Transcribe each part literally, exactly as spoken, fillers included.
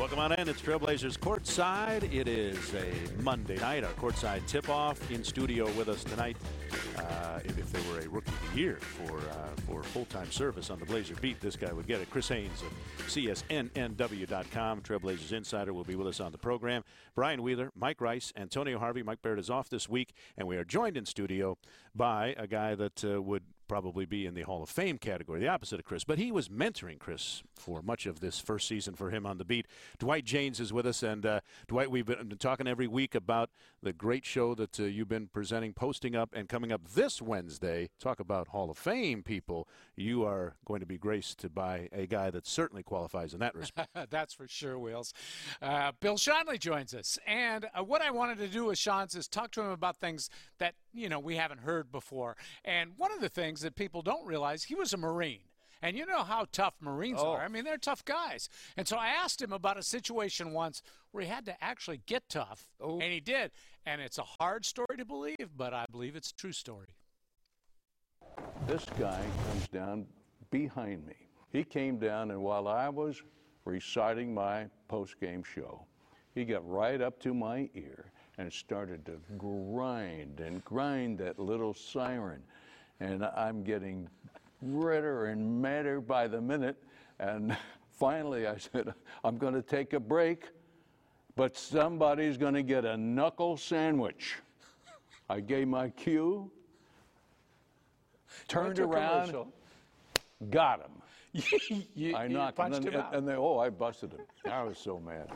Welcome on in. It's Trailblazers Courtside. It is a Monday night, our Courtside tip-off. In studio with us tonight, uh, if, if there were a Rookie of the Year for uh, for full-time service on the Blazer beat, this guy would get it. Chris Haynes of C S N N W dot com, Trailblazers Insider, will be with us on the program. Brian Wheeler, Mike Rice, Antonio Harvey. Mike Barrett is off this week, and we are joined in studio by a guy that uh, would probably be in the Hall of Fame category, the opposite of Chris. But he was mentoring Chris for much of this first season for him on the beat. Dwight Jaynes is with us. And, uh, Dwight, we've been, been talking every week about the great show that uh, you've been presenting, posting up, and coming up this Wednesday. Talk about Hall of Fame people. You are going to be graced by a guy that certainly qualifies in that respect. That's for sure, Wheels. Uh, Bill Schonely joins us. And uh, what I wanted to do with Sean's is talk to him about things that, you know, we haven't heard before. And one of the things that people don't realize, he was a Marine. And you know how tough Marines oh. are. I mean, they're tough guys. And so I asked him about a situation once where he had to actually get tough, oh. and he did. And it's a hard story to believe, but I believe it's a true story. This guy comes down behind me. He came down, and while I was reciting my post-game show, he got right up to my ear and started to grind and grind that little siren. And I'm getting redder and madder by the minute. And finally I said, I'm going to take a break, but somebody's going to get a knuckle sandwich. I gave my cue, turned around, commercial. Got him. you, I you knocked punched him, him and, out. and they, oh, I busted him. I was so mad.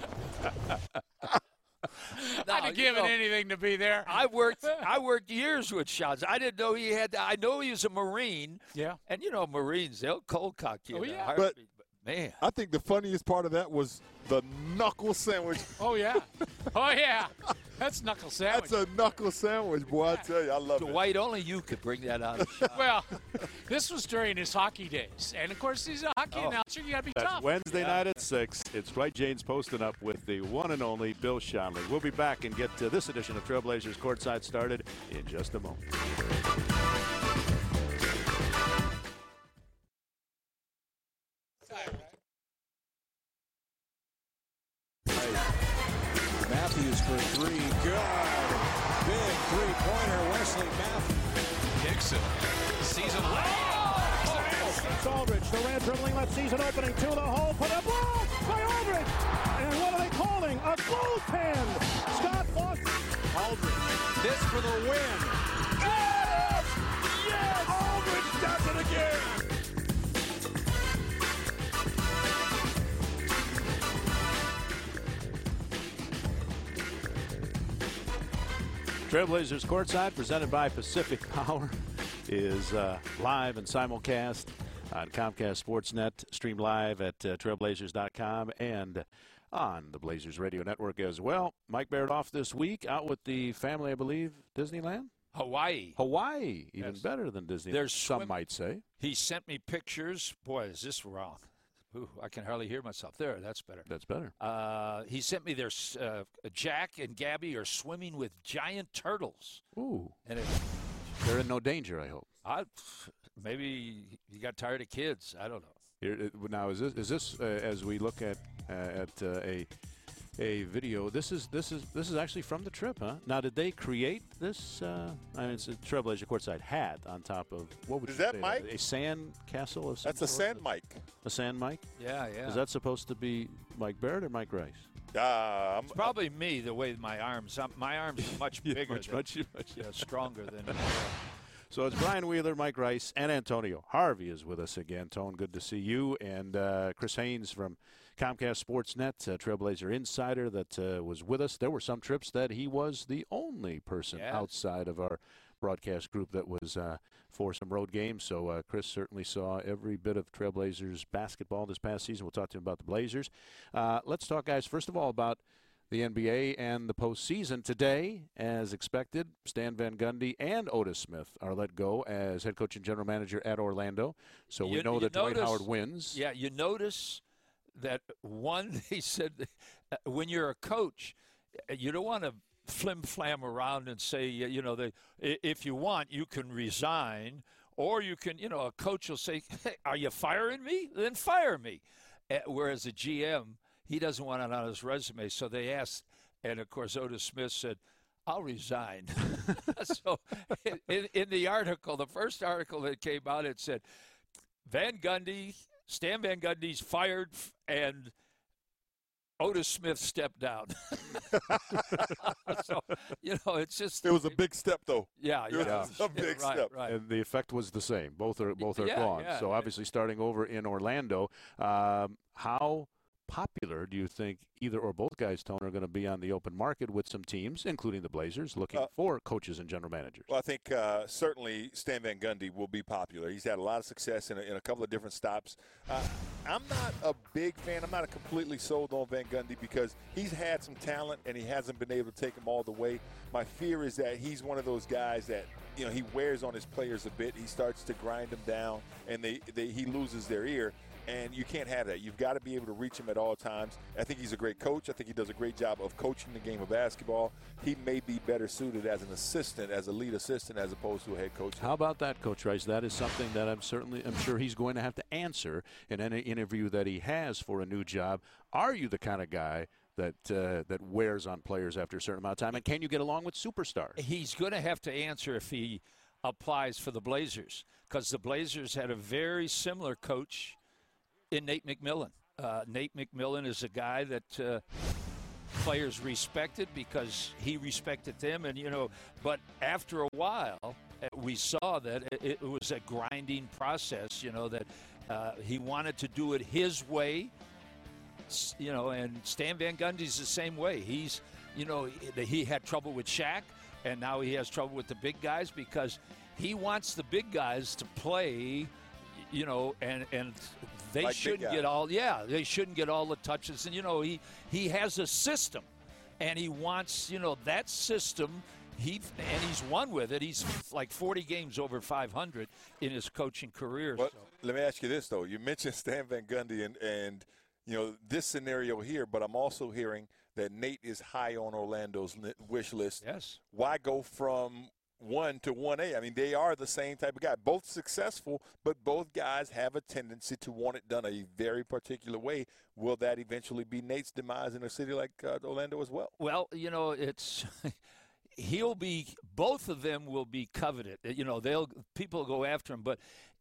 No, I'd have given know, anything to be there. I worked I worked years with Sean's. I didn't know he had I know he was a Marine. Yeah. And you know Marines, they'll cold cock you. Oh, in yeah. a But, heartbeat, but man. I think the funniest part of that was the knuckle sandwich. Oh, yeah. Oh, yeah. That's knuckle sandwich. That's a knuckle sandwich, boy. I tell you, I love it. Dwight, only you could bring that out of Sean. Well, this was during his hockey days. And, of course, he's a hockey Oh. announcer. You got to be That's tough. Wednesday night at six. It's Dwight Jaynes posting up with the one and only Bill Schonely. We'll be back and get uh, this edition of Trailblazers Courtside started in just a moment. Matthews for three. Good. Big three-pointer, Wesley Matthews. Dixon. Season It's Aldridge, Durant dribbling, left season opening to the hole, put a block by Aldridge. And what are they calling? A goaltend. Scott Boston. Aldridge. This for the win. Got it! Yes! Aldridge does it again. Trailblazers Courtside, presented by Pacific Power, is uh, live and simulcast on Comcast Sportsnet, streamed live at uh, trailblazers dot com and on the Blazers Radio Network as well. Mike Barrett off this week, out with the family, I believe, Disneyland? Hawaii. Hawaii, even Yes. better than Disneyland, There's some swim- might say. He sent me pictures. Boy, is this wrong. Ooh, I can hardly hear myself. There, that's better. That's better. Uh, he sent me their uh, Jack and Gabby are swimming with giant turtles. Ooh, And it, they're in no danger, I hope. I, maybe he got tired of kids. I don't know. Here, it- now, is this, is this uh, as we look at uh, at uh, a a video? This is this is this is actually from the trip, huh? Now, did they create this? Uh, I mean, it's a Trailblazer Courtside hat on top of what would Is you that say? Mike? A sand castle of some That's a sort? sand mic. A sand mic? Yeah, yeah. Is that supposed to be Mike Barrett or Mike Rice? Uh, I'm, It's probably me, the way my arms. I'm, my arms are much Yeah, bigger, much, than, much, much. yeah, stronger than. Uh, So it's Brian Wheeler, Mike Rice, and Antonio Harvey is with us again. Tone, good to see you. And uh, Chris Haynes from Comcast Sportsnet, uh, Trailblazer Insider, that uh, was with us. There were some trips that he was the only person Yes. outside of our broadcast group that was uh, for some road games. So uh, Chris certainly saw every bit of Trailblazers basketball this past season. We'll talk to him about the Blazers. Uh, let's talk, guys, first of all, about the N B A and the postseason. Today, as expected, Stan Van Gundy and Otis Smith are let go as head coach and general manager at Orlando. So we You- know you that Dwight notice- Howard wins. Yeah, you notice that one, they said, uh, when you're a coach, uh, you don't want to flim-flam around and say, y- you know, they, i- if you want, you can resign, or you can, you know, a coach will say, hey, are you firing me? Then fire me. Uh, whereas a G M, he doesn't want it on his resume. So they asked, and of course Otis Smith said, I'll resign. So in, in the article, the first article that came out, it said, Van Gundy, Stan Van Gundy's fired, and Otis Smith stepped down. So, you know, it's just. It was a big step, though. Yeah, It yeah. was a big right, step. Right. And the effect was the same. Both are both are Yeah, gone. yeah. So obviously, starting over in Orlando, um, how popular do you think either or both guys, Tone, are going to be on the open market with some teams, including the Blazers, looking Uh, for coaches and general managers? Well, I think uh, certainly Stan Van Gundy will be popular. He's had a lot of success in a, in a couple of different stops. Uh, I'm not a big fan. I'm not completely sold on Van Gundy because he's had some talent and he hasn't been able to take them all the way. My fear is that he's one of those guys that, you know, he wears on his players a bit. He starts to grind them down and they, they he loses their ear. And you can't have that. You've got to be able to reach him at all times. I think he's a great coach. I think he does a great job of coaching the game of basketball. He may be better suited as an assistant, as a lead assistant, as opposed to a head coach. How about that, Coach Rice? That is something that I'm certainly, I'm sure he's going to have to answer in any interview that he has for a new job. Are you the kind of guy that uh, that wears on players after a certain amount of time, and can you get along with superstars? He's going to have to answer if he applies for the Blazers, because the Blazers had a very similar coach in Nate McMillan. Uh, Nate McMillan is a guy that uh, players respected because he respected them. And, you know, but after a while, uh, we saw that it, it was a grinding process, you know, that uh, he wanted to do it his way, S- you know, and Stan Van Gundy's the same way. He's, you know, he, he had trouble with Shaq, and now he has trouble with the big guys because he wants the big guys to play, you know, and, and they Like big shouldn't guys. get all, yeah, they shouldn't get all the touches. And, you know, he, he has a system, and he wants, you know, that system, he and he's won with it. He's like forty games over five hundred in his coaching career. But so. let me ask you this, though. You mentioned Stan Van Gundy and, and, you know, this scenario here, but I'm also hearing that Nate is high on Orlando's li- wish list. Yes. Why go from one to one A? I mean, they are the same type of guy. Both successful, but both guys have a tendency to want it done a very particular way. Will that eventually be Nate's demise in a city like uh, Orlando as well? Well, you know, it's he'll be both of them will be coveted. You know, they'll people go after him, but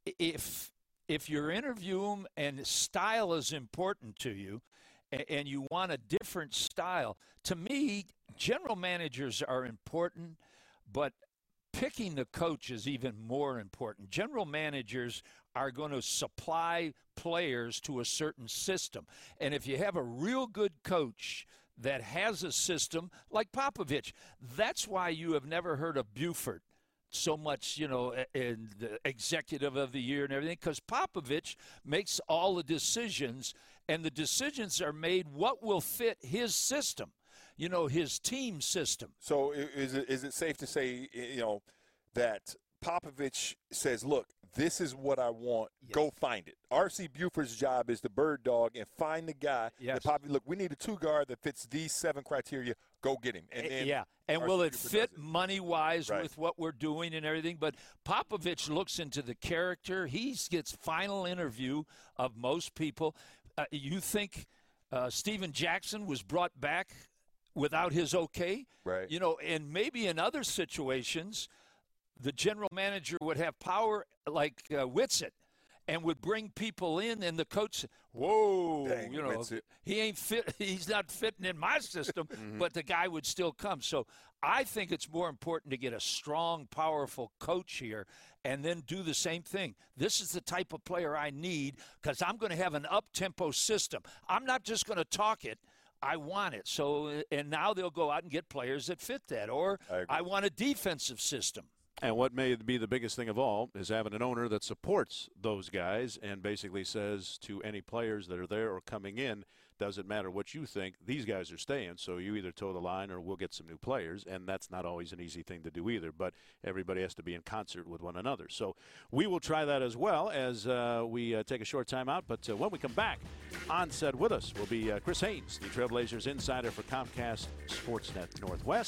if if you interview him and style is important to you and, and you want a different style, to me, general managers are important, but picking the coach is even more important. General managers are going to supply players to a certain system. And if you have a real good coach that has a system like Popovich, that's why you have never heard of Buford so much, you know, in the executive of the year and everything, because Popovich makes all the decisions, and the decisions are made what will fit his system. You know, his team system. So i- is it, is it safe to say, you know, that Popovich says, look, this is what I want. Yes. Go find it. R C Buford's job is the bird dog and find the guy. Yes. That Popovich, look, we need a two-guard that fits these seven criteria. Go get him. And then yeah, and R C will it Buford fit does it. money-wise Right. with what we're doing and everything? But Popovich looks into the character. He gets final interview of most people. Uh, you think uh, Steven Jackson was brought back without his okay? Right. You know, and maybe in other situations, the general manager would have power like uh, Whitsitt and would bring people in, and the coach, whoa, Dang, you know, Whitsitt. he ain't fit. He's not fitting in my system, Mm-hmm. but the guy would still come. So I think it's more important to get a strong, powerful coach here and then do the same thing. This is the type of player I need because I'm going to have an up-tempo system. I'm not just going to talk it. I want it. So, and now they'll go out and get players that fit that. Or I agree. I want a defensive system. And what may be the biggest thing of all is having an owner that supports those guys and basically says to any players that are there or coming in, doesn't matter what you think, these guys are staying, so you either toe the line or we'll get some new players, and that's not always an easy thing to do either, but everybody has to be in concert with one another. So we will try that as well as uh, we uh, take a short time out, but uh, when we come back, on set with us will be uh, Chris Haynes, the Trailblazers insider for Comcast Sportsnet Northwest,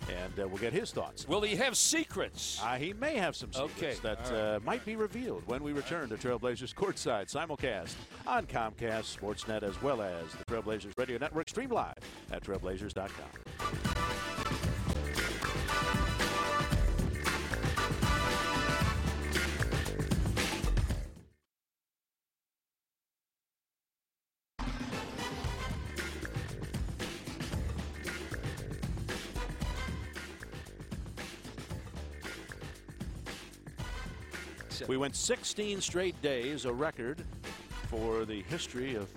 and uh, we'll get his thoughts. Will he have secrets? Uh, he may have some secrets Okay. that All right. uh, might be revealed when we return to Trailblazers Courtside simulcast on Comcast, Sportsnet, as well as the Trailblazers Radio Network. Stream live at trailblazers dot com. We went sixteen straight days, a record for the history of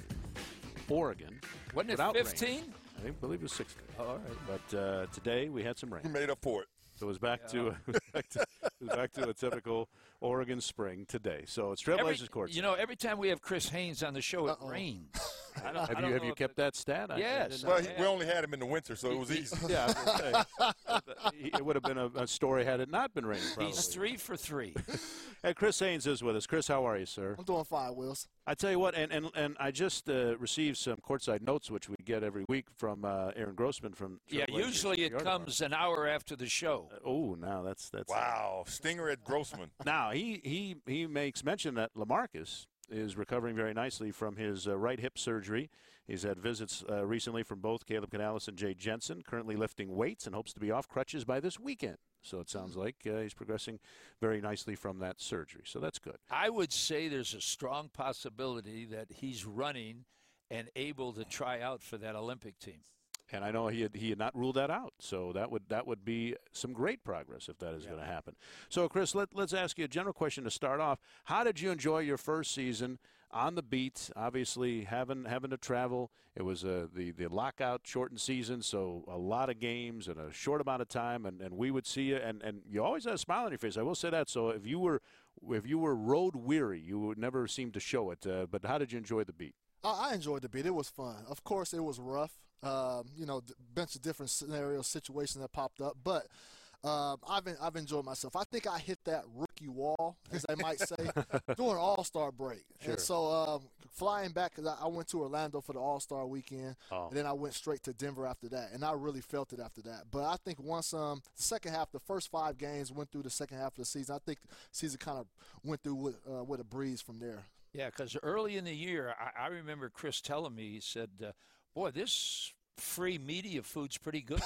Oregon. Wasn't it without rain. fifteen? I think, believe it was sixteen. Oh, all right. But uh, today we had some rain. He made up for it. So it was back to it was back to, it was back to a typical Oregon spring today. So it's Trailblazers Court. You know, every time we have Chris Haynes on the show, it Uh-oh. rains. I don't, have I don't you have know you if kept it- that stat? I- I Yes. didn't Well, know. he, we only had him in the winter, so it was easy. Yeah, I was gonna say, it would have been a, a story had it not been raining. Probably. He's three for three. And Chris Haynes is with us. Chris, how are you, sir? I'm doing fine, Wills. I tell you what, and and, and I just uh, received some courtside notes, which we get every week from uh, Aaron Grossman from. Yeah, Trailblazers usually it Yard comes an hour after the show. Department. Oh, now that's that's. Wow, Stinger at Grossman. Now he he he makes mention that LaMarcus is recovering very nicely from his uh, right hip surgery. He's had visits uh, recently from both Caleb Canales and Jay Jensen, currently lifting weights and hopes to be off crutches by this weekend. So it sounds like uh, he's progressing very nicely from that surgery. So that's good. I would say there's a strong possibility that he's running and able to try out for that Olympic team. And I know he had, he had not ruled that out, so that would that would be some great progress if that is yeah. going to happen. So, Chris, let, let's ask you a general question to start off. How did you enjoy your first season on the beat? Obviously, having having to travel, it was uh, the the lockout shortened season, so a lot of games in a short amount of time, and, and we would see you, and, and you always had a smile on your face. I will say that. So, if you were if you were road weary, you would never seem to show it. Uh, but how did you enjoy the beat? I enjoyed the beat. It was fun. Of course, it was rough. Um, you know, a bunch of different scenarios, situations that popped up. But um, I've been, I've enjoyed myself. I think I hit that rookie wall, as they might say, during All-Star break. Sure. And so um, flying back, because I, I went to Orlando for the All-Star weekend, oh. and then I went straight to Denver after that. And I really felt it after that. But I think once um, the second half, the first five games went through the second half of the season, I think the season kind of went through with, uh, with a breeze from there. Yeah, because early in the year, I, I remember Chris telling me, he said, uh, boy, this free media food's pretty good.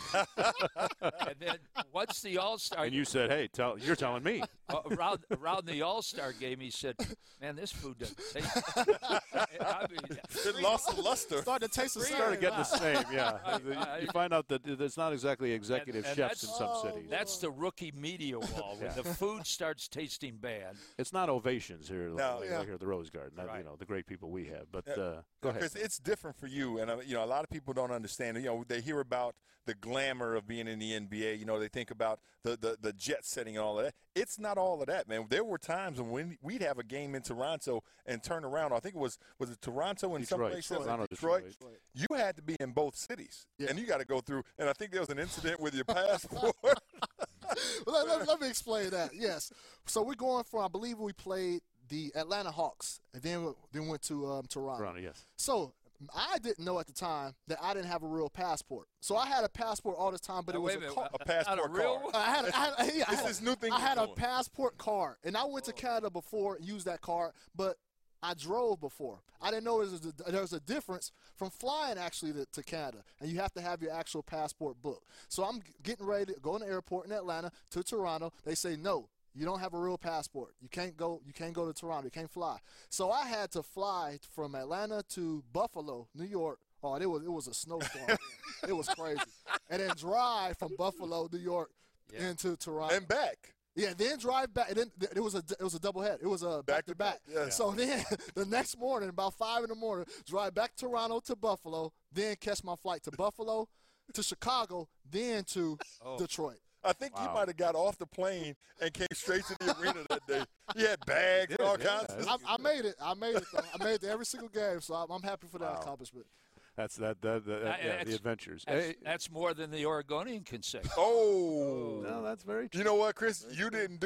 And then once the All-Star And you said, hey, tell you're telling me. uh, around, around the All-Star game, he said, man, this food doesn't taste I mean, It lost the luster. Started to taste the same. Started getting the same, yeah. You find out that it's not exactly executive and chefs in that's- some Oh, cities. That's the rookie media wall. When Yeah. the food starts tasting bad. It's not ovations here, No. like, Yeah. like here at the Rose Garden. That, Right. You know, the great people we have. But Yeah. uh, go ahead. Because it's different for you, and uh, you know a lot of people don't understand. You know, they hear about the glamour of being in the N B A. You know, they think about the the, the jet setting and all of that. It's not all of that, man. There were times when we'd have a game in Toronto and turn around. I think it was was it Toronto and Detroit. someplace else, Toronto, Detroit. Detroit. You had to be in both cities, Yeah. and you got to go through. And I think there was an incident with your passport. Well, let, let, let me explain that. Yes. So we're going from, I believe we played the Atlanta Hawks, and then then went to um, Toronto. Toronto, yes. So I didn't know at the time that I didn't have a real passport. So I had a passport all the time, but Now, it was wait a a minute, card. a passport Not a real card. one? I had, I had, yeah, I This had, is new thing I you're had a doing. passport card, and I went to Canada before and used that card, but I drove before. I didn't know there was a, there was a difference from flying actually to, to Canada, and you have to have your actual passport book. So I'm getting ready to go in the airport in Atlanta to Toronto. They say, no, you don't have a real passport. You can't go. You can't go to Toronto. You can't fly. So I had to fly from Atlanta to Buffalo, New York. Oh, it was it was a snowstorm. It was crazy. And then drive from Buffalo, New York, Yeah. into Toronto. And back. Yeah, then drive back. And then th- it was a it was a double head. It was a back to back. yeah. So then the next morning, about five in the morning, drive back Toronto to Buffalo, then catch my flight to Buffalo, to Chicago, then to Oh. Detroit. I think you Wow. might have got off the plane and came straight to the arena that day. He had bags and all yeah. kinds of I, I made it. I made it. Though. I made it to every single game, so I'm, I'm happy for that Wow. accomplishment. That's that, that, that Uh, yeah, the that's- adventures. That's, Hey, that's more than the Oregonian can say. Oh. no, that's very true. You know what, Chris? You didn't do it.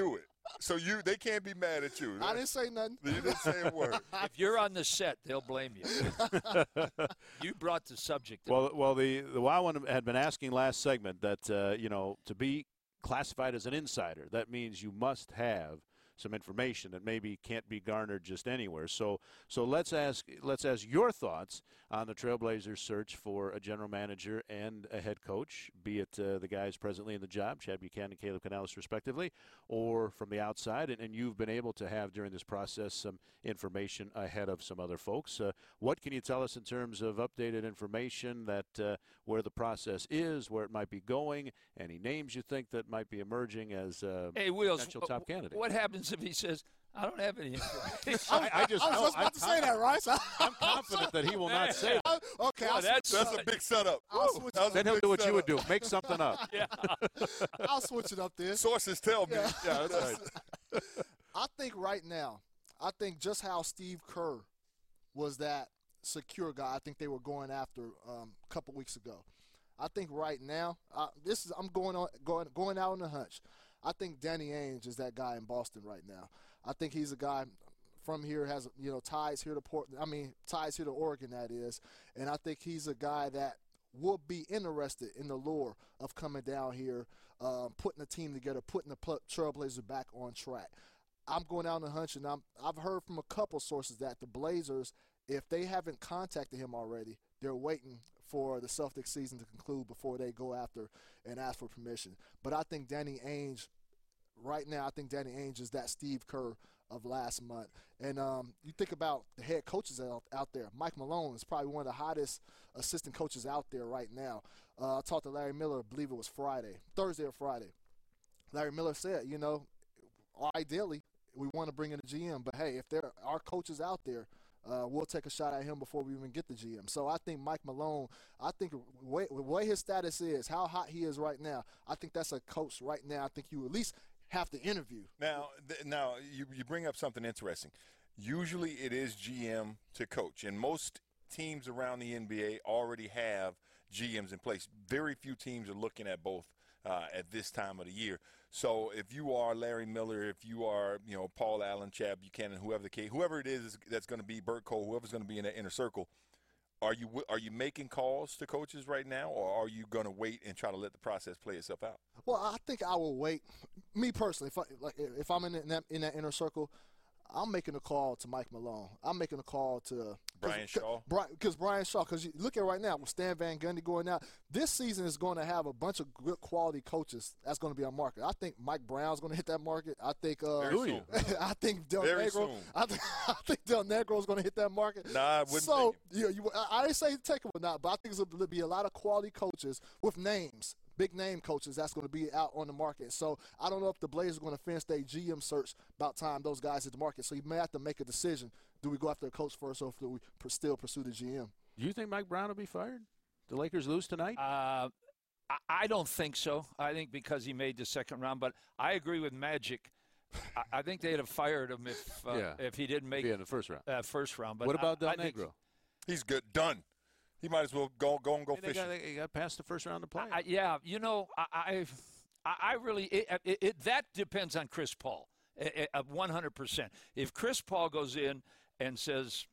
So you, they can't be mad at you. I didn't say nothing. You didn't say a word. If you're on the set, they'll blame you. You brought the subject. Well, well, the the Wild one had been asking last segment that uh, you know, to be classified as an insider, that means you must have some information that maybe can't be garnered just anywhere. So, so let's ask let's ask your thoughts on the Trailblazers' search for a general manager and a head coach, be it uh, the guys presently in the job, Chad Buchanan and Caleb Canales, respectively, or from the outside. And, and you've been able to have during this process some information ahead of some other folks. Uh, what can you tell us in terms of updated information that uh, where the process is, where it might be going, any names you think that might be emerging as uh, hey, Wheels, potential top candidates? What happens if he says, I don't have any information? I, I just, I was no, just about I'm, to say that, right? I'm confident that he will not say that. Okay, Well, I'll, that's- switch, That's a big setup. I'll switch That was a Then he'll big do what you setup. would do, make something up. Yeah. I'll switch it up there. Sources tell me. Yeah. Yeah, that's right. I think right now, I think just how Steve Kerr was that secure guy I think they were going after um, a couple weeks ago. I think right now, uh, this is I'm going on going going out on a hunch. I think Danny Ainge is that guy in Boston right now. I think he's a guy from here, has you know ties here to Portland. I mean ties here to Oregon, that is. And I think he's a guy that will be interested in the lure of coming down here, um, putting a team together, putting the Trailblazers back on track. I'm going out on a hunch, and I'm, I've heard from a couple sources that the Blazers, if they haven't contacted him already, they're waiting for the Celtics season to conclude before they go after and ask for permission. But I think Danny Ainge, right now, I think Danny Ainge is that Steve Kerr of last month. And um, you think about the head coaches out, out there. Mike Malone is probably one of the hottest assistant coaches out there right now. Uh, I talked to Larry Miller, I believe it was Friday, Thursday or Friday. Larry Miller said, you know, ideally, we want to bring in a G M, but hey, if there are coaches out there, uh, we'll take a shot at him before we even get the G M. So I think Mike Malone, I think the way, the way his status is, how hot he is right now, I think that's a coach right now I think you at least have to interview. Now, th- now you, you bring up something interesting. Usually it is G M to coach, and most teams around the N B A already have G Ms in place. Very few teams are looking at both uh, at this time of the year. So if you are Larry Miller, if you are, you know, Paul Allen, Chad Buchanan, whoever the case, whoever it is that's going to be, Bert Cole, whoever's going to be in that inner circle, are you are you making calls to coaches right now, or are you going to wait and try to let the process play itself out? Well, I think I will wait. Me personally, if I, like if I'm in that in that inner circle, I'm making a call to Mike Malone. I'm making a call to Brian Shaw. Because Brian Shaw, because you look at right now with Stan Van Gundy going out, this season is going to have a bunch of good quality coaches that's going to be on market. I think Mike Brown's going to hit that market. I think uh, Very soon. I think Del Very Negro. soon. I think I think Del Negro is going to hit that market. Nah, I wouldn't so take you, you, I, I didn't say take him or not, but I think there's going to be a lot of quality coaches with names. Big name coaches that's going to be out on the market. So I don't know if the Blazers are going to finish their G M search about time those guys hit the market. So you may have to make a decision. Do we go after a coach first, or do we per- still pursue the G M? Do you think Mike Brown will be fired? The Lakers lose tonight? Uh, I, I don't think so. I think because he made the second round. But I agree with Magic. I, I think they'd have fired him if uh, Yeah. if he didn't make Be in the first round. uh, first round. But What about I, Del I think- Negro? He's good. Done. He might as well go go and go They fishing. got, they got past the first round to play. I, yeah, you know, I, I, I really it, it, it, that depends on Chris Paul, one hundred percent. If Chris Paul goes in and says,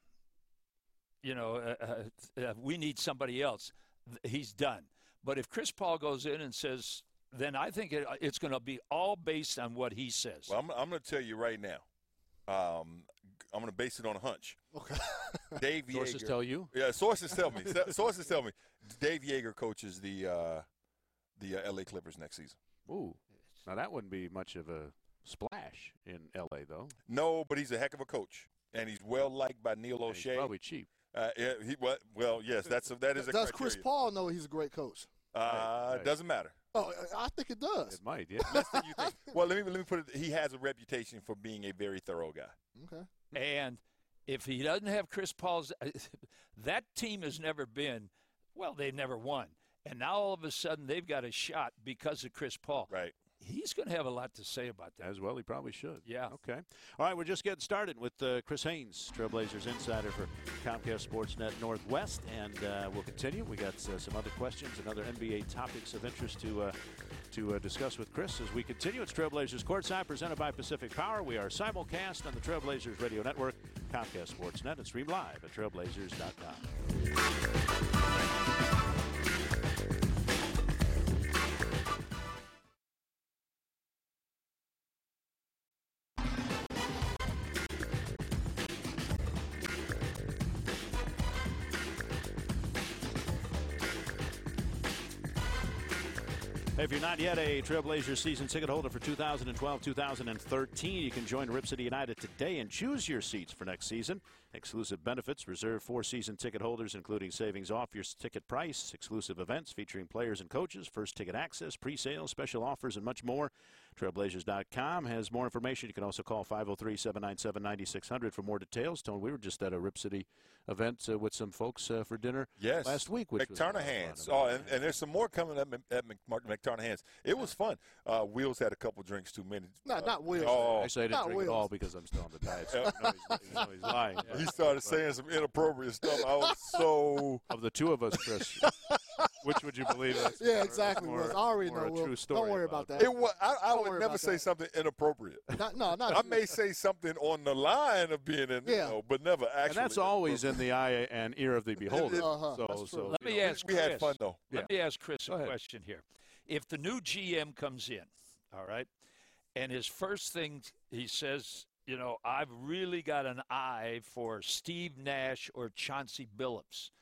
you know, uh, uh, we need somebody else, he's done. But if Chris Paul goes in and says, then I think it, it's going to be all based on what he says. Well, I'm, I'm going to tell you right now. Um, I'm going to base it on a hunch. Okay. Dave Yeager. Sources tell you? Yeah, sources tell me. So- sources tell me. Dave Yeager coaches the uh, the uh, L A Clippers next season. Ooh. Now, that wouldn't be much of a splash in L A, though. No, but he's a heck of a coach, and he's well liked by Neil And O'Shea. He's probably cheap. Uh, yeah, he, well, well, yes, that's a, that is a Does criteria. Chris Paul know he's a great coach? Uh, Right, right. Doesn't matter. Oh, I think it does. It might, yeah. Less than you think. Well, let me let me put it. He has a reputation for being a very thorough guy. Okay. And if he doesn't have Chris Paul's, that team has never been, well, they've never won. And now all of a sudden they've got a shot because of Chris Paul. Right. he's going to have a lot to say about that. As well, he probably should. Yeah. Okay. All right, we're just getting started with uh, Chris Haynes, Trailblazers insider for Comcast Sportsnet Northwest, and uh, we'll continue. We got uh, some other questions and other N B A topics of interest to uh, to uh, discuss with Chris as we continue. It's Trailblazers Courtside, presented by Pacific Power. We are simulcast on the Trailblazers Radio Network, Comcast Sportsnet, and stream live at trailblazers dot com. If you're not yet a Trailblazers season ticket holder for two thousand twelve two thousand thirteen, you can join Rip City United today and choose your seats for next season. Exclusive benefits reserved for season ticket holders, including savings off your ticket price, exclusive events featuring players and coaches, first ticket access, pre-sale, special offers, and much more. Trailblazers dot com has more information. You can also call five oh three, seven nine seven, nine six hundred for more details. Tony, we were just at a Rip City event uh, with some folks uh, for dinner yes. last week. Which McTarnahan's. Oh, and, and there's some more coming up at McTarnahan's. It was fun. Uh, Wheels had a couple drinks too many. No, uh, not Wheels. Oh, Actually, I didn't Not drink Wheels. it all because I'm still on the diet. So I know he's, you know he's lying. He started saying some inappropriate stuff. I was so. Of the two of us, Chris, which would you believe? That's Yeah, more- exactly. more- Wheels. I already more know. a Will. true story Don't worry about that. It was, I, I Don't would worry never about say that. something inappropriate. Not, no, not I may say something on the line of being in, Yeah. you know, but never actually. And that's always in the eye and ear of the beholder. Uh-huh, so, that's so true. Let you me know, ask we Chris. had fun, though. Let me ask Chris Go a ahead. question here. If the new G M comes in, all right, and his first thing he says, you know, I've really got an eye for Steve Nash or Chauncey Billups.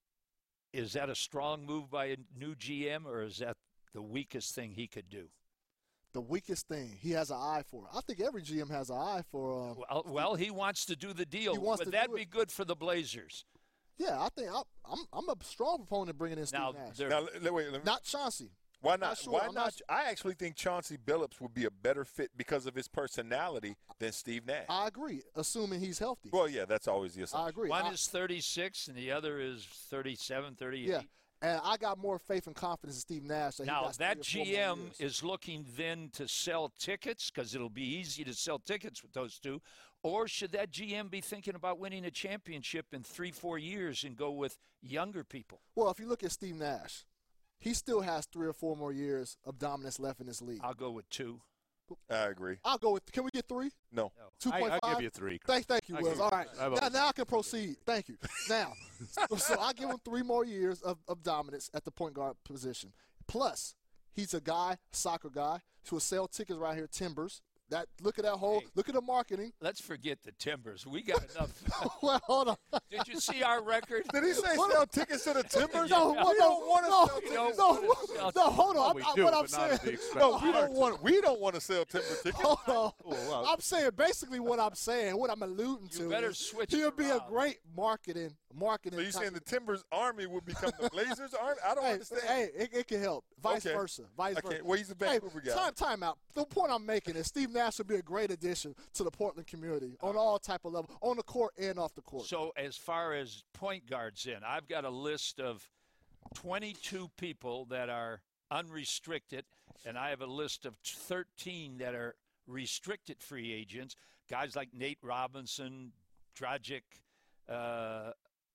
Is that a strong move by a new G M, or is that the weakest thing he could do? The weakest thing he has an eye for. I think every G M has an eye for. Um, Well, well, he wants to do the deal. He wants Would to that do be it. good for the Blazers? yeah, I think I, I'm. I'm a strong proponent of bringing in Steve Now, Nash. there- Now, let- wait, let me, Not Chauncey. why I'm not? not sure. Why I'm not? not- I actually think Chauncey Billups would be a better fit because of his personality than Steve Nash. I agree, assuming he's healthy. well, yeah, that's always the assumption. I agree. One I- is thirty-six and the other is thirty-seven, thirty-eight. yeah, and I got more faith and confidence in Steve Nash. That he Now, got that three or four G M more years. is looking then to sell tickets because it'll be easy to sell tickets with those two. Or should that G M be thinking about winning a championship in three, four years and go with younger people? Well, if you look at Steve Nash, he still has three or four more years of dominance left in this league. I'll go with two. I agree. I'll go with. Can we get three? No. Two I, point I'll five. give you three. Thank, thank you, I Wills. give you All right. three. How about Now, that? now I can proceed. Thank you. Now, so, so I give him three more years of, of dominance at the point guard position. Plus, he's a guy, a soccer guy, who will sell tickets right here, Timbers. That look at that whole Hey. look at the marketing. Let's forget the Timbers. We got enough. Well, hold on. Did you see our record? Did he say What- sell tickets to the Timbers? No, we what- don't want to no, sell We tickets. don't No, wanna no, sell no, hold on. we I- do, what I'm but not at the saying. expense No, of we don't ours. want. We don't want to sell Timber tickets. Hold on. Oh, wow. I'm saying basically what I'm saying, what I'm alluding You to. better is switch He'll it be a around. great marketing, marketing. So you saying type the Timbers Army would become the Blazers Army? I don't Hey, understand. hey, it, it can help. Vice Okay. versa. Vice Okay, versa. well, he's a Hey, Vancouver guy. time, time out. The point I'm making is Steve Nash would be a great addition to the Portland community on all type of level, on the court and off the court. So as far as point guards in, I've got a list of twenty-two people that are unrestricted, and I have a list of thirteen that are restricted free agents. Guys like Nate Robinson, Dragic, uh,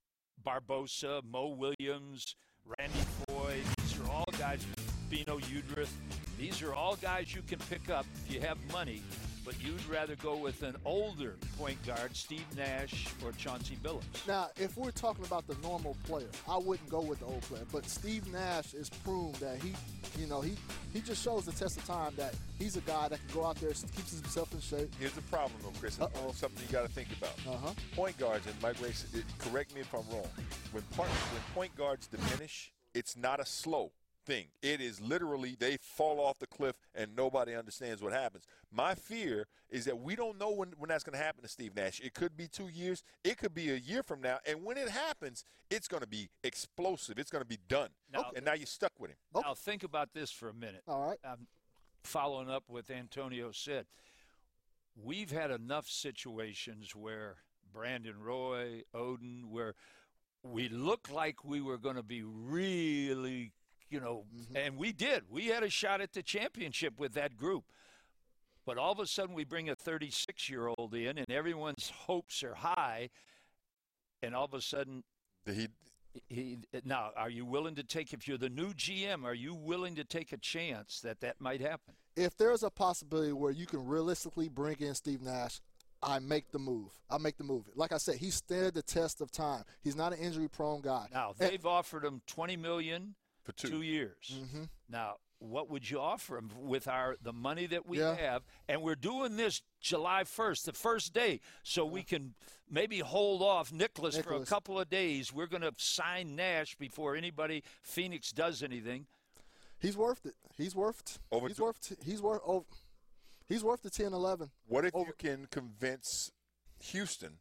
Barbosa, Mo Williams, Randy Foy. These are all guys, Bino Udrith. These are all guys you can pick up if you have money, but you'd rather go with an older point guard, Steve Nash or Chauncey Billups. Now, if we're talking about the normal player, I wouldn't go with the old player. But Steve Nash is proved that he, you know, he he just shows the test of time that he's a guy that can go out there, keeps himself in shape. Here's the problem, though, Chris. Uh-oh. Something you got to think about. Uh-huh. Point guards, and Mike Ray, said- correct me if I'm wrong. When, part, when point guards diminish, it's not a slow thing. It is literally they fall off the cliff and nobody understands what happens. My fear is that we don't know when, when that's going to happen to Steve Nash. It could be two years. It could be a year from now. And when it happens, it's going to be explosive. It's going to be done. Now- and now you're stuck with him. Now think about this for a minute. All right. I'm following up with Antonio said. We've had enough situations where Brandon Roy, Oden, where we looked like we were going to be really you know, Mm-hmm. and we did. We had a shot at the championship with that group. But all of a sudden we bring a thirty-six-year-old in, and everyone's hopes are high, and all of a sudden He, he now, are you willing to take, if you're the new G M, are you willing to take a chance that that might happen? If there's a possibility where you can realistically bring in Steve Nash, I make the move. I make the move. Like I said, he stood the test of time. He's not an injury-prone guy. Now, And- they've offered him twenty million dollars for two. two years. Mm-hmm. Now, what would you offer him with our the money that we Yeah. have? And we're doing this July first, the first day, so we can maybe hold off Nicholas, for a Nicholas. couple of days. We're going to sign Nash before anybody, Phoenix, does anything. He's worth it. He's worth it. Over he's two- worth he's worth oh, he's worth the ten eleven. What if Over- you can convince Houston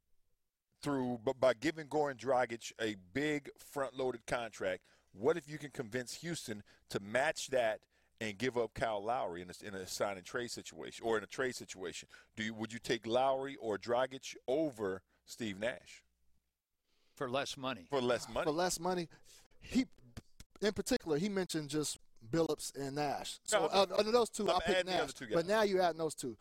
through but by giving Goran Dragic a big front-loaded contract? What if you can convince Houston to match that and give up Kyle Lowry in a, in a sign and trade situation or in a trade situation? Do you would you take Lowry or Dragic over Steve Nash For less money. for less money? For less money. He in particular, he mentioned just Billups and Nash. So No, uh, under those two, I'm I picked adding the Nash. other two But guys. now you're adding those two.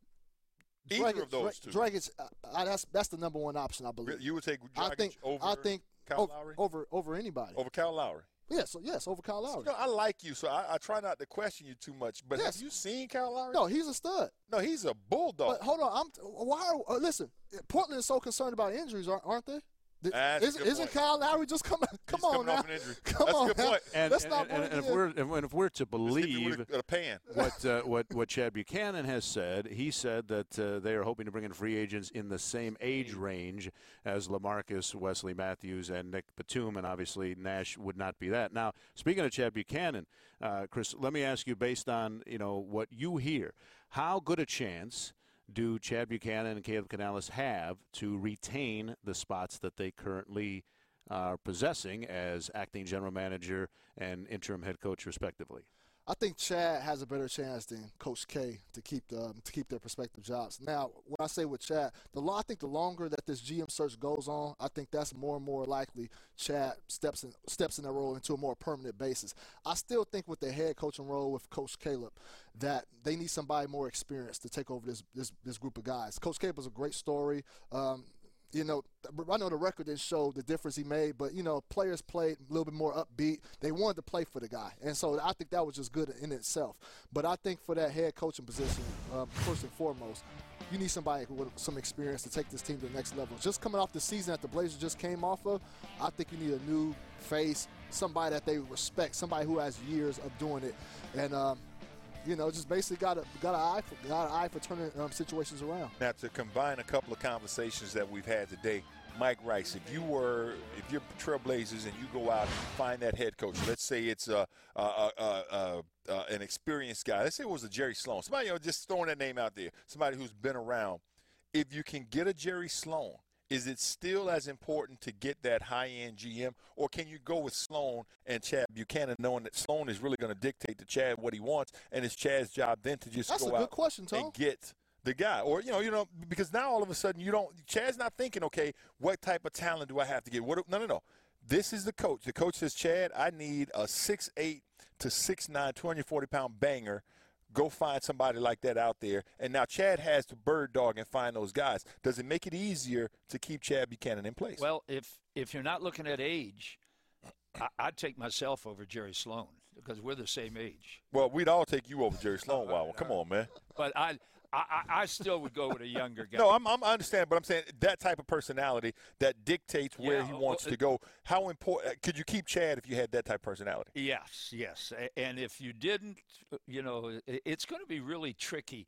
Either Dragic, of those two. Dra- Dragic, uh, uh, that's that's the number one option, I believe. You would take I Dragic think over I think Kyle over, Lowry? over over anybody. Over Kyle Lowry. Yes, yes, over Kyle Lowry. You know, I like you, so I, I try not to question you too much. But Yes. have you seen Kyle Lowry? No, he's a stud. No, he's a bulldog. But hold on, I'm why? Are, uh, listen, Portland is so concerned about injuries, aren't, aren't they? Th- That's a Isn't, good isn't point. Kyle Lowry just coming? Come He's on coming now. off an injury. Come That's a on good now. point. And, Let's and, not and, bring and if in- we're and if we're to Just hit me believe with a, a pan. what uh, what what Chad Buchanan has said, he said that uh, they are hoping to bring in free agents in the same age range as LaMarcus, Wesley Matthews, and Nick Batum, and obviously Nash would not be that. Now, speaking of Chad Buchanan, uh, Chris, let me ask you, based on you know what you hear, how good a chance do Chad Buchanan and Caleb Canales have to retain the spots that they currently are possessing as acting general manager and interim head coach, respectively? I think Chad has a better chance than Coach K to keep the to keep their prospective jobs. Now, when I say with Chad, the lo- I think the longer that this G M search goes on, I think that's more and more likely Chad steps in steps in that role into a more permanent basis. I still think with the head coaching role with Coach Caleb that they need somebody more experienced to take over this this, this group of guys. Coach Caleb was a great story. Um, You know, I know the record didn't show the difference he made, but, you know, players played a little bit more upbeat. They wanted to play for the guy. And so I think that was just good in itself. But I think for that head coaching position, uh, first and foremost, you need somebody with some experience to take this team to the next level. Just coming off the season that the Blazers just came off of, I think you need a new face, somebody that they respect, somebody who has years of doing it. And, um, you know, just basically got a got an eye for got an eye for turning um, situations around. Now, to combine a couple of conversations that we've had today, Mike Rice, if you were, if you're Trailblazers and you go out and find that head coach, let's say it's a, a, a, a, a, an experienced guy. Let's say it was a Jerry Sloan. Somebody, you know, just throwing that name out there. Somebody who's been around. If you can get a Jerry Sloan, is it still as important to get that high-end G M, or can you go with Sloan and Chad Buchanan, knowing that Sloan is really going to dictate to Chad what he wants, and it's Chad's job then to just That's go a good out question, Tom. and get the guy, or you know, you know, because now all of a sudden you don't. Chad's not thinking, okay, what type of talent do I have to get? What? No, no, no. This is the coach. The coach says, Chad, I need a six eight to six nine, two hundred forty pound banger. Go find somebody like that out there. And now Chad has to bird dog and find those guys. Does it make it easier to keep Chad Buchanan in place? Well, if if you're not looking at age, I, I'd take myself over Jerry Sloan because we're the same age. Well, we'd all take you over Jerry Sloan. Wow, well, come on, man. But I, I, I still would go with a younger guy. No, I'm, I'm, I understand, but I'm saying that type of personality that dictates where Yeah, he wants well, to go. How important could you keep Chad if you had that type of personality? Yes, yes. A- And if you didn't, you know, it- it's going to be really tricky.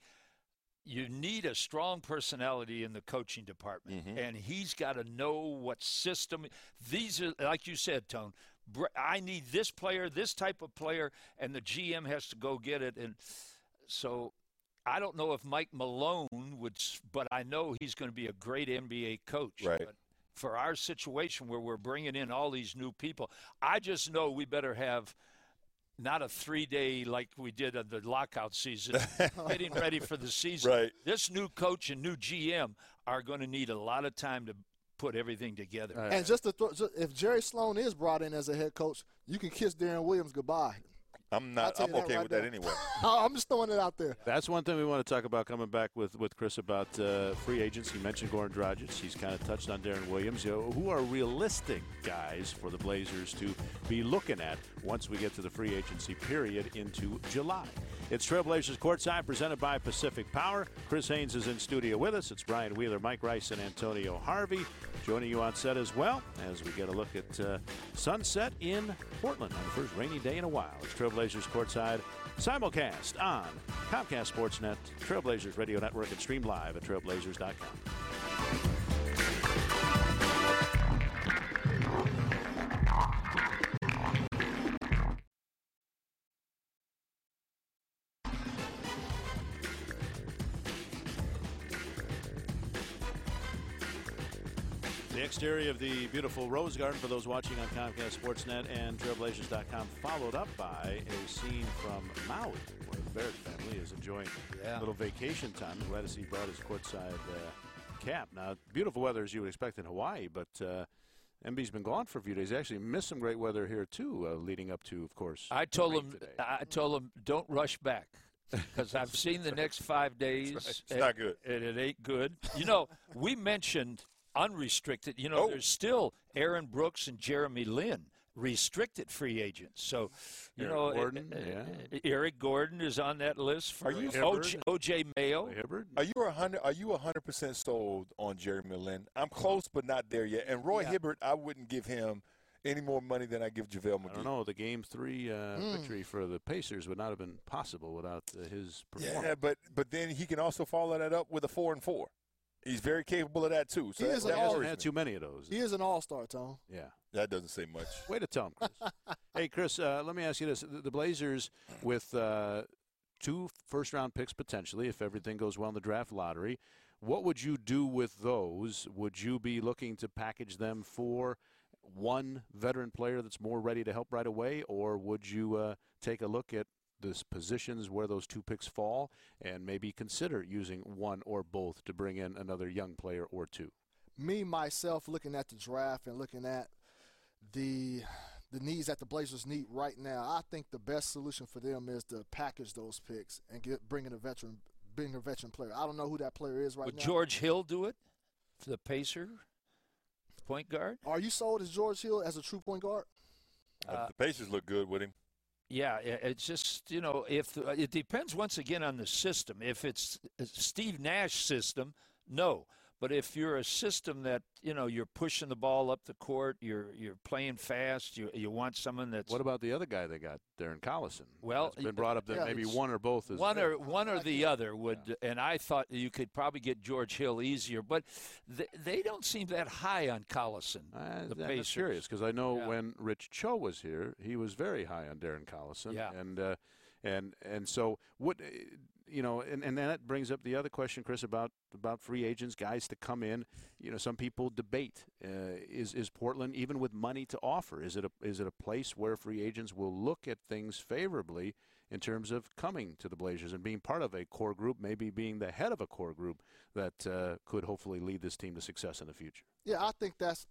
You need a strong personality in the coaching department, Mhm. and he's got to know what system. These are, like you said, Tone, br- I need this player, this type of player, and the G M has to go get it. And so I don't know if Mike Malone would, s- but I know he's going to be a great N B A coach. Right. But for our situation where we're bringing in all these new people, I just know we better have not a three-day like we did in the lockout season, getting ready for the season. Right. This new coach and new G M are going to need a lot of time to put everything together. Uh, And just to throw, just, if Jerry Sloan is brought in as a head coach, you can kiss Darren Williams goodbye. I'm I'll not. tell I'm you that okay right with that now. anyway. I'm just throwing it out there. That's one thing we want to talk about coming back with, with Chris about uh, free agents. He mentioned Goran Dragic. He's kind of touched on Darren Williams. You know, who are realistic guys for the Blazers to be looking at once we get to the free agency period into July? It's Trailblazers Courtside presented by Pacific Power. Chris Haynes is in studio with us. It's Brian Wheeler, Mike Rice, and Antonio Harvey joining you on set as well as we get a look at uh, sunset in Portland on the first rainy day in a while. It's Trailblazers Courtside simulcast on Comcast Sportsnet, Trailblazers Radio Network, and stream live at trailblazers dot com. The exterior of the beautiful Rose Garden for those watching on Comcast Sportsnet and trailblazers dot com, followed up by a scene from Maui, where the Barrett family is enjoying Yeah. a little vacation time. I'm glad to see he brought his courtside uh, cap. Now, beautiful weather as you would expect in Hawaii, but uh, M B's been gone for a few days. He actually missed some great weather here, too, uh, leading up to, of course, I told rain him. today. I told him don't rush back because I've seen the next five days. It's and- not good. and it ain't good. You know, we mentioned unrestricted. You know, Oh. there's still Aaron Brooks and Jeremy Lin, restricted free agents. So, you Eric know, Gordon, uh, uh, yeah. Eric Gordon is on that list. For Are you- O J, O J Mayo? Hibbert? Are you a hundred? Are you a hundred percent sold on Jeremy Lin? I'm close, but not there yet. And Roy Yeah. Hibbert, I wouldn't give him any more money than I give JaVale McGee. I don't know. The game three uh, Mm. victory for the Pacers would not have been possible without uh, his performance. Yeah, but but then he can also follow that up with a four and four. He's very capable of that too. So He that, is that an He all- hasn't worries had me. too many of those. He is an all-star, Tom. Yeah. That doesn't say much. Way to tell him, Chris. Hey, Chris, uh, let me ask you this. The, the Blazers, with uh, two first-round picks potentially, if everything goes well in the draft lottery, what would you do with those? Would you be looking to package them for one veteran player that's more ready to help right away, or would you uh, take a look at the positions where those two picks fall and maybe consider using one or both to bring in another young player or two? Me, myself, looking at the draft and looking at the the needs that the Blazers need right now, I think the best solution for them is to package those picks and get bring in a veteran, bring a veteran player. I don't know who that player is right Would now. George Hill do it for the Pacer point guard? Are you sold as George Hill as a true point guard? Uh, the Pacers look good with him. Yeah, i- it's just, you know, if the, it depends once again on the system. If it's a Steve Nash system, no. But if you're a system that, you know, you're pushing the ball up the court, you're you're playing fast, you you want someone that's What about the other guy they got, Darren Collison? Well, it's been brought up that yeah, maybe it's- one or both is one fit. or one or the other would, and I thought you could probably get George Hill easier, but they, they don't seem that high on Collison. I, the I'm Pacers. just curious because I know Yeah. when Rich Cho was here, he was very high on Darren Collison. Yeah. And uh, and and so what uh, you know, and, and then that brings up the other question, Chris, about about free agents, guys to come in. You know, some people debate uh, is is Portland even with money to offer? Is it a is it a place where free agents will look at things favorably in terms of coming to the Blazers and being part of a core group, maybe being the head of a core group that uh, could hopefully lead this team to success in the future? Yeah, I think that's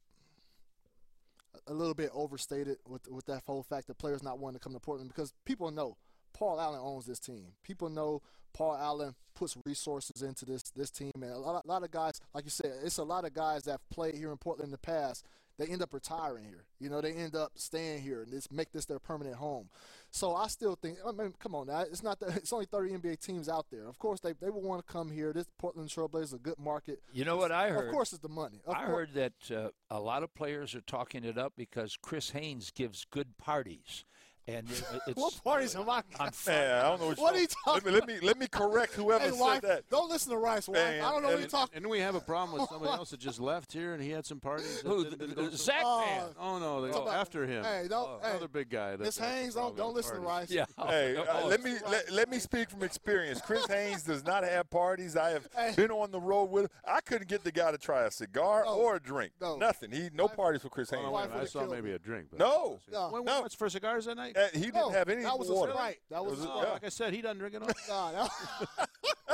a little bit overstated with with that whole fact that players not wanting to come to Portland because people know Paul Allen owns this team. People know Paul Allen puts resources into this this team, and a lot, a lot of guys, like you said, it's a lot of guys that have played here in Portland in the past. They end up retiring here. You know, they end up staying here and just make this their permanent home. So I still think, I mean, come on now, it's not that it's only thirty N B A teams out there. Of course, they they will want to come here. This Portland Trailblazers is a good market. You know what I heard? Of course, it's the money. Of I cour- heard that uh, a lot of players are talking it up because Chris Haynes gives good parties. And it- it's, What parties am I? on Man, I don't know what, What are you you talking let me, let me let me correct whoever Hey, said wife, that. don't listen to Rice, wife. Man, I don't know what and- you're talking. And we have a problem with somebody else that just left here and he had some parties. that Who? didn't- The, didn't go the, so- Zach Oh, Man. Oh no, they Talk go about- after him. Hey, don't. Oh, hey, another big guy. That, Miss that's the Haynes, don't problem don't with listen to parties. Rice. Yeah. Hey, uh, Oh, let me let, let me speak from experience. Chris Haynes does not have parties. I have Hey. been on the road with him. I couldn't get the guy to try a cigar No. or a drink. No. Nothing. He no Wife- parties for Chris Oh, Haynes. no, wife wait a minute, I would've saw killed maybe me. a drink. But No. No. When, No. what's for cigars that night? Uh, he didn't No, have any that was a water. Sprite. That was It was a- Oh, yeah. like I said, he doesn't drink it all. Nah, that- I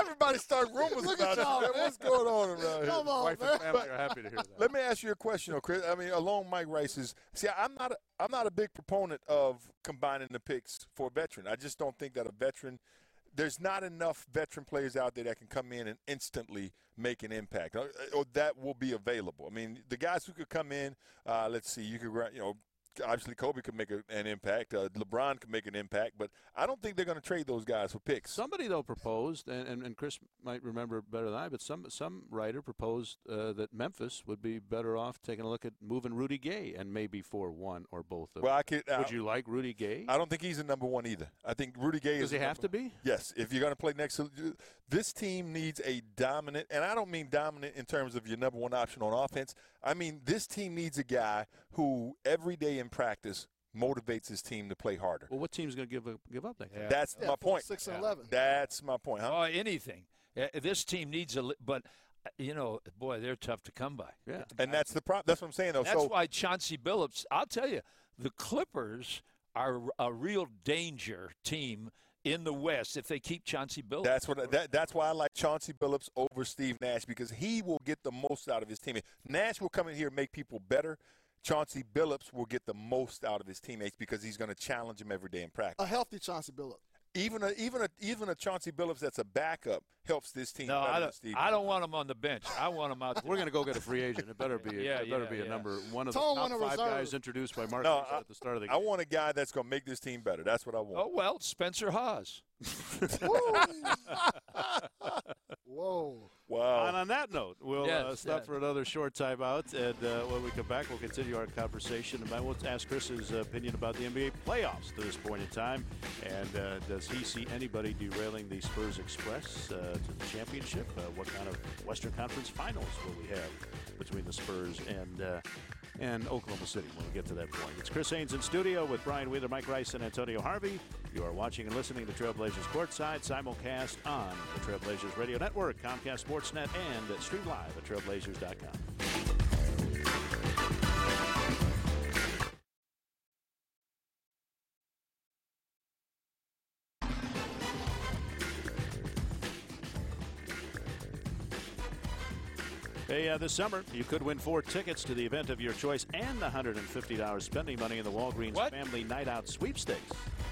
everybody start rumors Look about at y'all, it. man. What's going on around here? Come on, Wife man. and family are happy to hear that. Let me ask you a question, though, Chris. I mean, along Mike Rice's. See, I'm not. A, I'm not a big proponent of combining the picks for a veteran. I just don't think that a veteran. There's not enough veteran players out there that can come in and instantly make an impact, or, or that will be available. I mean, the guys who could come in. Uh, let's see. You could, you know. Obviously, Kobe could make a, an impact. Uh, LeBron could make an impact, but I don't think they're going to trade those guys for picks. Somebody, though, proposed, and, and, and Chris might remember better than I, but some some writer proposed uh, that Memphis would be better off taking a look at moving Rudy Gay and maybe for one or both of Well, them. I could. Uh, Would you like Rudy Gay? I don't think he's a number one either. I think Rudy Gay is. Does he have to be? Yes. If you're going to play next to this team, needs a dominant, and I don't mean dominant in terms of your number one option on offense. I mean this team needs a guy who every day in practice motivates his team to play harder. Well, what team's going to give up, give up that guy? Yeah. That's Yeah, my four, point. Six and eleven. That's my point. Huh? Oh, anything. Uh, This team needs a, li- but uh, you know, boy, they're tough to come by. Yeah. And that's the problem. That's what I'm saying, though. That's so why Chauncey Billups. I'll tell you, the Clippers are a real danger team in the West if they keep Chauncey Billups. That's what. That, that's why I like Chauncey Billups over Steve Nash, because he will get the most out of his team. Nash will come in here and make people better. Chauncey Billups will get the most out of his teammates because he's going to challenge them every day in practice. A healthy Chauncey Billups. Even a even a even a Chauncey Billups that's a backup helps this team. no, better I than don't. Steve I don't want him on the bench. I want him out there. We're going to go get a free agent. It better be. Yeah, it better yeah, be a yeah. number one of Tone the one top of five reserve. guys introduced by Mark No, Lewis I- at the start of the I game. want a guy that's going to make this team better. That's what I want. Oh well, Spencer Haas. Whoa. Wow. And on that note, we'll uh, Yes, stop yeah. for another short timeout. And uh, when we come back, we'll continue our conversation. And we'll ask Chris's uh, opinion about the N B A playoffs to this point in time. And uh, does he see anybody derailing the Spurs Express uh, to the championship? Uh, what kind of Western Conference Finals will we have between the Spurs and uh, and Oklahoma City when we get to that point? It's Chris Haynes in studio with Brian Wheeler, Mike Rice, and Antonio Harvey. You are watching and listening to Trailblazers Courtside, simulcast on the Trailblazers Radio Network, Comcast Sportsnet, and stream live at trailblazers dot com. Hey, uh, this summer, you could win four tickets to the event of your choice and one hundred fifty dollars spending money in the Walgreens What? Family Night Out Sweepstakes.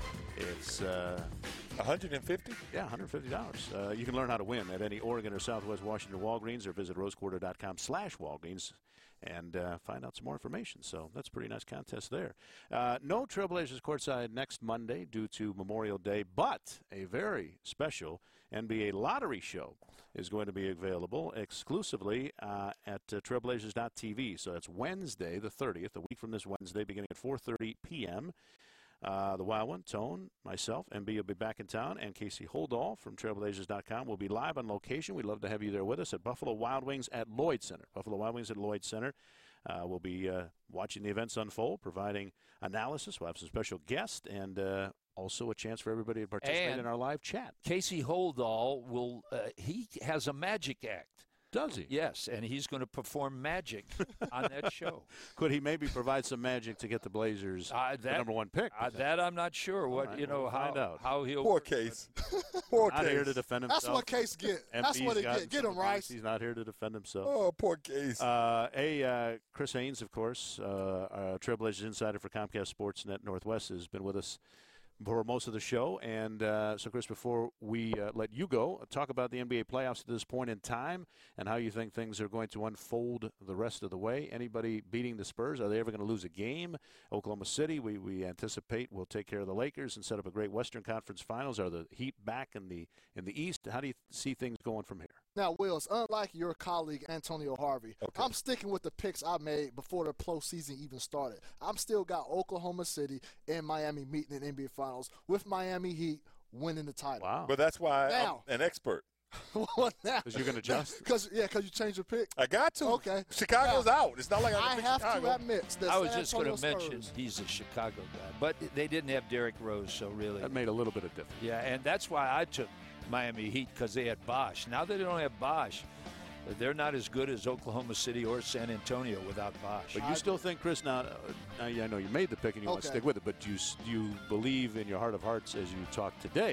It's, uh, one hundred fifty? yeah, one hundred fifty dollars. Uh, you can learn how to win at any Oregon or Southwest Washington Walgreens or visit rosequarter dot com slash Walgreens and uh, find out some more information. So that's a pretty nice contest there. Uh, no Trailblazers Courtside next Monday due to Memorial Day, but a very special N B A lottery show is going to be available exclusively uh, at uh, trailblazers dot t v. So that's Wednesday the thirtieth, a week from this Wednesday, beginning at four thirty p.m. Uh, the Wild One, Tone, myself, M B will be back in town, and Casey Holdall from trailblazers dot com will be live on location. We'd love to have you there with us at Buffalo Wild Wings at Lloyd Center. Buffalo Wild Wings at Lloyd Center. Uh, we'll be uh, watching the events unfold, providing analysis. We'll have some special guests, and uh, also a chance for everybody to participate And in our live chat. Casey Holdall will. Uh, he has a magic act. Does he? Yes, and he's going to perform magic on that show. Could he maybe provide some magic to get the Blazers Uh, the that- number one pick? Uh, that I'm not sure. What right, you know we'll how find out. how he'll Poor work, Case. Poor Not Case. here to defend himself. That's what Case get. That's M P's what he gotten get. Get some him, Rice. abuse. He's not here to defend himself. Oh, poor Case. Uh, hey, uh, Chris Haynes, of course, uh, our Trailblazers insider for Comcast Sportsnet Northwest, has been with us for most of the show. And uh, so, Chris, before we uh, let you go, talk about the N B A playoffs at this point in time and how you think things are going to unfold the rest of the way. Anybody beating the Spurs? Are they ever going to lose a game? Oklahoma City, we, we anticipate, will take care of the Lakers and set up a great Western Conference Finals. Are the Heat back in the in the East? How do you see things going from here? Now, Wills, unlike your colleague Antonio Harvey, Okay. I'm sticking with the picks I made before the postseason even started. I'm still got Oklahoma City and Miami meeting in the N B A Finals with Miami Heat winning the title. Wow. But that's why Now. I'm an expert. What now? Because you're going to adjust? Cause, yeah, because you changed your pick. I got to. Okay. Chicago's out. It's not like I, I can pick have Chicago. to admit that I was San just going to Antonio mention Spurs- he's a Chicago guy, but they didn't have Derrick Rose, so really, That made a little bit of difference. yeah, and that's why I took Miami Heat because they had Bosh. Now they don't have Bosh. They're not as good as Oklahoma City or San Antonio without Bosh. But you still think, Chris, now, uh, now I know you made the pick and you want to Okay. stick with it, but do you, do you believe in your heart of hearts as you talk today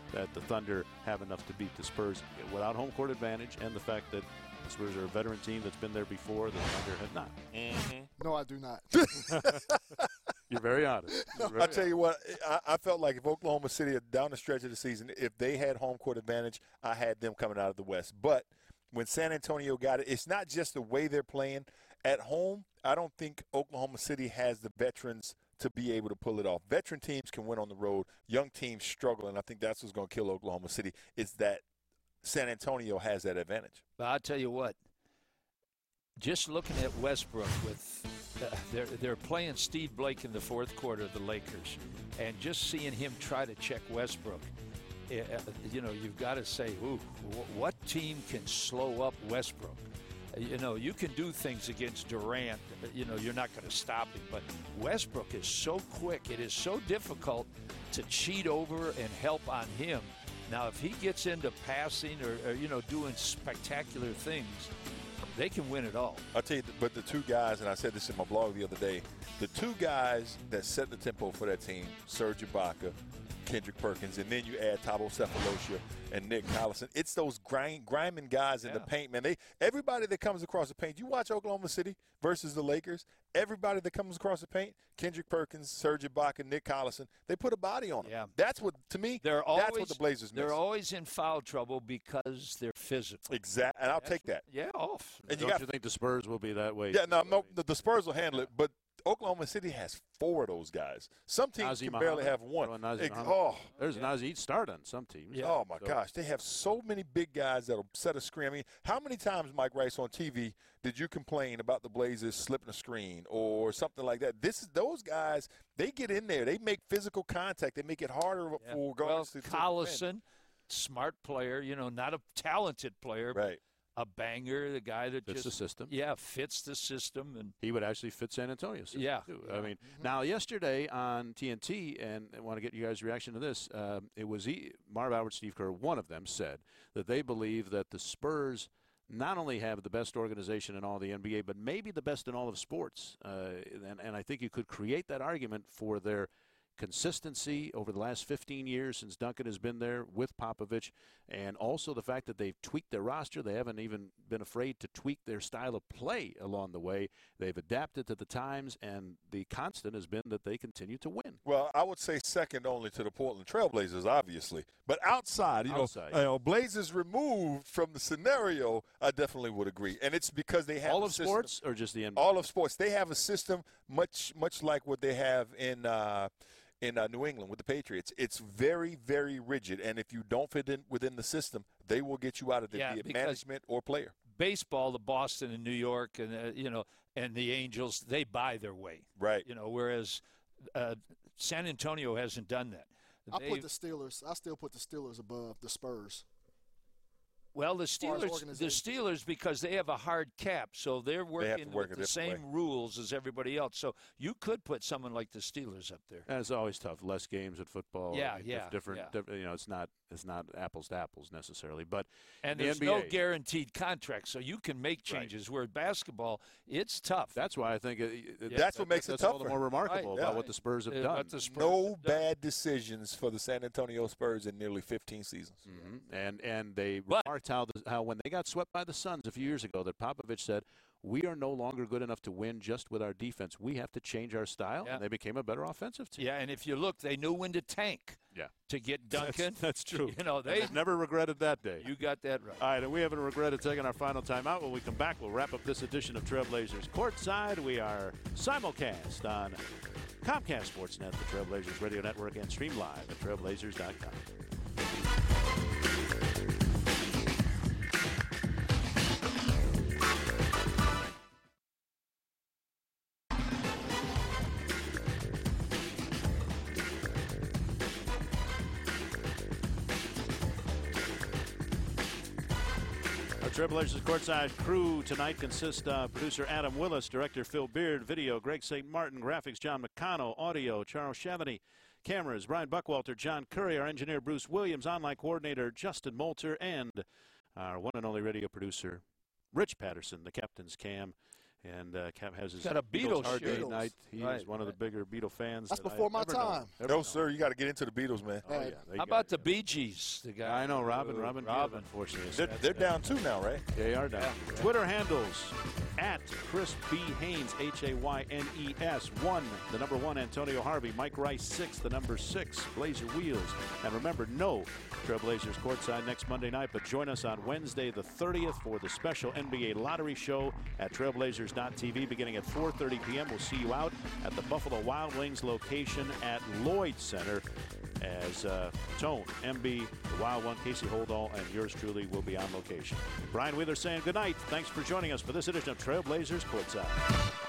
that the Thunder have enough to beat the Spurs without home court advantage, and the fact that the Spurs are a veteran team that's been there before. The Thunder have not. Mm-hmm. No, I do not. You're very honest. You're very I'll tell you what, I, I felt like if Oklahoma City, down the stretch of the season, if they had home court advantage, I had them coming out of the West. But when San Antonio got it, it's not just the way they're playing. At home, I don't think Oklahoma City has the veterans to be able to pull it off. Veteran teams can win on the road. Young teams struggle, and I think that's what's going to kill Oklahoma City. It's that San Antonio has that advantage. But I'll tell you what, just looking at Westbrook with uh, they're they're playing Steve Blake in the fourth quarter of the Lakers, and just seeing him try to check Westbrook, uh, you know, you've got to say, ooh, what team can slow up Westbrook? You know, you can do things against Durant. You know, you're not going to stop him. But Westbrook is so quick. It is so difficult to cheat over and help on him. Now, if he gets into passing or, or you know, doing spectacular things, they can win it all. I'll tell you, but the two guys, and I said this in my blog the other day, the two guys that set the tempo for that team, Serge Ibaka, Kendrick Perkins, and then you add Thabo Sefolosha and Nick Collison. It's those grind, grinding guys in yeah. the paint, man. They everybody that comes across the paint. You watch Oklahoma City versus the Lakers. Everybody that comes across the paint, Kendrick Perkins, Serge Ibaka, Nick Collison, they put a body on them. Yeah. That's what, to me, they're that's always, what the Blazers miss. They're always in foul trouble because they're physical. Exactly, and I'll That's take that. Yeah, off. And Don't you, got, you think the Spurs will be that way? Yeah, no, no. The, the Spurs will handle it, but Oklahoma City has four of those guys. Some teams Nazir can barely Muhammad. have one. Oh, Nazir Ex- Muhammad. oh, There's a Nazir start on some teams. Yeah. Oh, my So- gosh. They have so many big guys that'll set a screen. I mean, how many times, Mike Rice, on T V did you complain about the Blazers slipping a screen or something like that? This is those guys, they get in there. They make physical contact. They make it harder Yeah. for Well, guards to to defend. Collison, smart player, you know, not a talented player, Right. but a banger, the guy that Fits just the system. yeah fits the system, and He would actually fit San Antonio. system, Yeah. too. I mean, now yesterday on T N T, and I want to get you guys' reaction to this. Um, it was he, Marv Albert, Steve Kerr. One of them said that they believe that the Spurs not only have the best organization in all the N B A, but maybe the best in all of sports. Uh, and, and I think you could create that argument for their consistency over the last fifteen years since Duncan has been there with Popovich, and also the fact that they've tweaked their roster. They haven't even been afraid to tweak their style of play along the way. They've adapted to the times, and the constant has been that they continue to win. Well, I would say second only to the Portland Trailblazers, obviously. But outside, you Outside. know, you know, Blazers removed from the scenario, I definitely would agree. And it's because they have All a of system- sports or just the N B A? All of sports. They have a system much much like what they have in uh, in uh, New England with the Patriots. It's very, very rigid, and if you don't fit in within the system, they will get you out of the Yeah, be it because- management or player. baseball, the Boston and New York, and uh, you know, and the Angels, they buy their way, Right. you know. Whereas uh, San Antonio hasn't done that. I They- put the Steelers. I still put the Steelers above the Spurs. Well, the far as Steelers, the organization. Steelers, because they have a hard cap, so they're working work with a the different same rules as everybody else. So you could put someone like the Steelers up there. And it's always tough. Less games at football. Yeah, dif- yeah, Different. yeah. diff- you know, it's not. It's not apples to apples necessarily. But And the there's N B A, no guaranteed contract, so you can make changes. Where basketball, it's tough. That's why I think it, it- That's what makes it that's all the tougher. more remarkable Right, about yeah. what the Spurs have Uh, done. what the Spurs No have done. bad decisions for the San Antonio Spurs in nearly fifteen seasons. Mhm. And and they But- remarked how the, how when they got swept by the Suns a few years ago, that Popovich said, "We are no longer good enough to win just with our defense. We have to change our style." Yeah. And they became a better offensive team. Yeah, and if you look, they knew when to tank. Yeah. To get That's- Duncan. That's, true. You know, And they they've never regretted that day. you got that right. All right, and we haven't regretted taking our final time out. When we come back, we'll wrap up this edition of Trailblazers Courtside. We are simulcast on Comcast Sportsnet, the Trailblazers Radio Network, and stream live at trailblazers dot com. Our Trailblazers Courtside crew tonight consists of producer Adam Willis, director Phil Beard, video Greg Saint Martin, graphics John McConnell, audio Charles Chavany, cameras Brian Buckwalter, John Curry, our engineer Bruce Williams, online coordinator Justin Moulter, and our one and only radio producer Rich Patterson, the captain's cam. And uh, Cap has his Got a Beatles Hard Day shirt. Night. He Right, is one of the right. bigger Beatle fans. That's that before I've my ever known. time. Ever No, known. sir. You got to get into the Beatles, man. Oh, yeah. they How got about it. the Bee Gees? The guy. I know, Robin. Robin. Gibb, Robin. unfortunately. is They're, sad they're today. down two now, right? They are down. Twitter handles at Chris B. Haynes, H A Y N E S. One, the number one, Antonio Harvey. Mike Rice, six, the number six, Blazer Wheels. And remember, no Trailblazers courtside next Monday night, but join us on Wednesday the thirtieth for the special N B A Lottery Show at trailblazers dot T V beginning at four thirty p.m. We'll see you out at the Buffalo Wild Wings location at Lloyd Center as uh, Tone, M B, the Wild One, Casey Holdall, and yours truly will be on location. Brian Wheeler saying good night. Thanks for joining us for this edition of Trailblazers Courtside.